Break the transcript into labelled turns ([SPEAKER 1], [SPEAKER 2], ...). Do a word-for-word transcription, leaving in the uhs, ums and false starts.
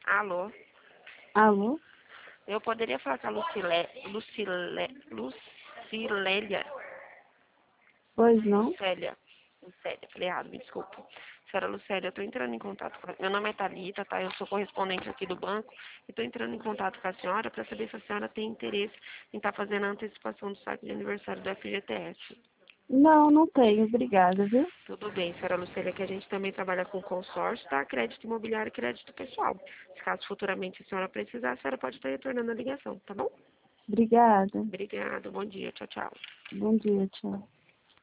[SPEAKER 1] Alô?
[SPEAKER 2] Alô?
[SPEAKER 1] Eu poderia falar com a Lucilé, Lucilé, Lucilélia?
[SPEAKER 2] Pois não?
[SPEAKER 1] Lucélia. Lucélia, falei errado, me desculpa. Senhora Lucélia, eu tô entrando em contato com a... Meu nome é Thalita, tá? Eu sou correspondente aqui do banco e tô entrando em contato com a senhora para saber se a senhora tem interesse em estar fazendo a antecipação do saque de aniversário do F G T S.
[SPEAKER 2] Não, não tenho, obrigada, viu?
[SPEAKER 1] Tudo bem, senhora Lucélia, que a gente também trabalha com consórcio, tá? Crédito imobiliário e crédito pessoal. Se caso futuramente a senhora precisar, a senhora pode estar retornando a ligação, tá bom?
[SPEAKER 2] Obrigada.
[SPEAKER 1] Obrigada, bom dia, tchau, tchau.
[SPEAKER 2] Bom dia, tchau.